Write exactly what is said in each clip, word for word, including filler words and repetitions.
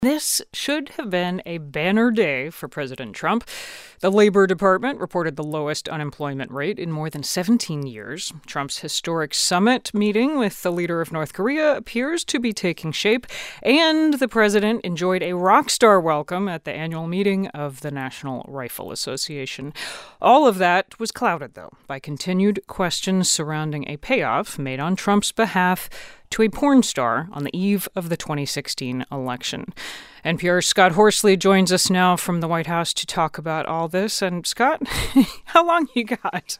This should have been a banner day for President Trump. The Labor Department reported the lowest unemployment rate in more than seventeen years. Trump's historic summit meeting with the leader of North Korea appears to be taking shape, and the president enjoyed a rock star welcome at the annual meeting of the National Rifle Association. All of that was clouded, though, by continued questions surrounding a payoff made on Trump's behalf to a porn star on the eve of the twenty sixteen election. N P R's Scott Horsley joins us now from the White House to talk about all this. And Scott, how long you got?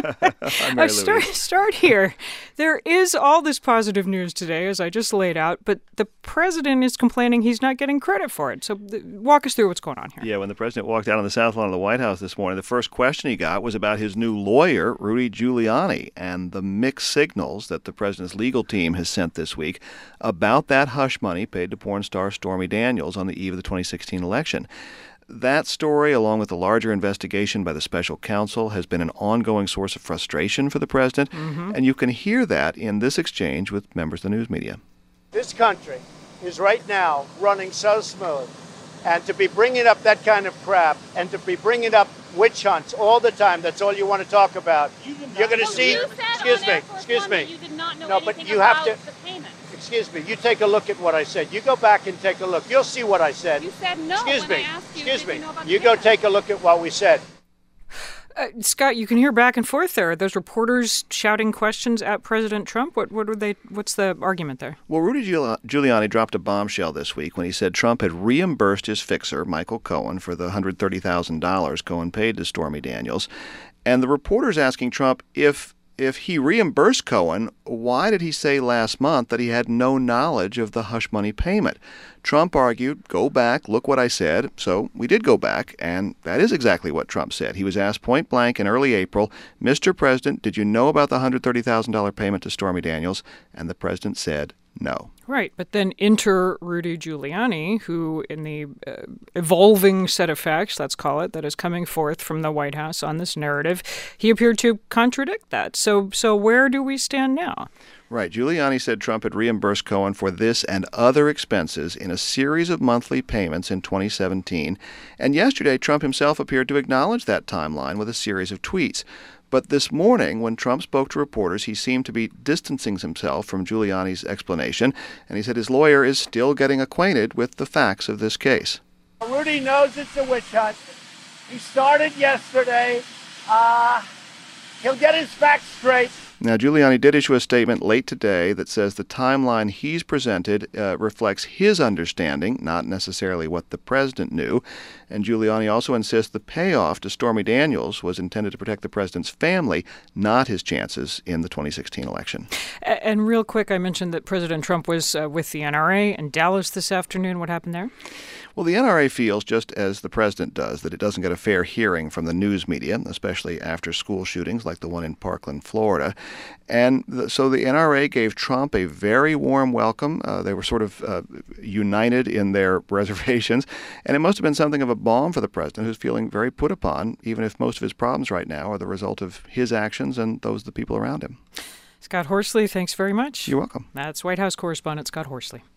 I start, start here. There is all this positive news today, as I just laid out, but the president is complaining he's not getting credit for it. So th- walk us through what's going on here. Yeah, when the president walked out on the South Lawn of the White House this morning, the first question he got was about his new lawyer, Rudy Giuliani, and the mixed signals that the president's legal team has sent this week about that hush money paid to porn star Stormy Daniels on the eve of the twenty sixteen election. That story, along with the larger investigation by the special counsel, has been an ongoing source of frustration for the president, mm-hmm. and you can hear that in this exchange with members of the news media. This country is right now running so smooth, and to be bringing up that kind of crap and to be bringing up witch hunts all the time, that's all you want to talk about. You You're going to see, excuse me, excuse me. You did not know no, anything but you about have to, the payment. Excuse me, you take a look at what I said. You go back and take a look. You'll see what I said. You said no excuse when me. I asked you. Excuse me. You, know about you the go payment. take a look at what we said. Uh, Scott, you can hear back and forth there. Are those reporters shouting questions at President Trump? What what were they? What's the argument there? Well, Rudy Giuliani dropped a bombshell this week when he said Trump had reimbursed his fixer, Michael Cohen, for the one hundred thirty thousand dollars Cohen paid to Stormy Daniels. And the reporter's asking Trump if if he reimbursed Cohen, why did he say last month that he had no knowledge of the hush money payment? Trump argued, go back, look what I said. So we did go back, and that is exactly what Trump said. He was asked point blank in early April, Mister President, did you know about the one hundred thirty thousand dollars payment to Stormy Daniels? And the president said no. Right, but then enter Rudy Giuliani, who in the uh, evolving set of facts, let's call it, that is coming forth from the White House on this narrative, he appeared to contradict that. So, so where do we stand now? Right. Giuliani said Trump had reimbursed Cohen for this and other expenses in a series of monthly payments in twenty seventeen. And yesterday, Trump himself appeared to acknowledge that timeline with a series of tweets. But this morning, when Trump spoke to reporters, he seemed to be distancing himself from Giuliani's explanation, and he said his lawyer is still getting acquainted with the facts of this case. Rudy knows it's a witch hunt. He started yesterday. Uh, he'll get his facts straight. Now, Giuliani did issue a statement late today that says the timeline he's presented uh, reflects his understanding, not necessarily what the president knew. And Giuliani also insists the payoff to Stormy Daniels was intended to protect the president's family, not his chances in the twenty sixteen election. And real quick, I mentioned that President Trump was uh, with the N R A in Dallas this afternoon. What happened there? Well, the N R A feels, just as the president does, that it doesn't get a fair hearing from the news media, especially after school shootings like the one in Parkland, Florida. And the, so the N R A gave Trump a very warm welcome. Uh, they were sort of uh, united in their reservations. And it must have been something of a balm for the president, who's feeling very put upon, even if most of his problems right now are the result of his actions and those of the people around him. Scott Horsley, thanks very much. You're welcome. That's White House correspondent Scott Horsley.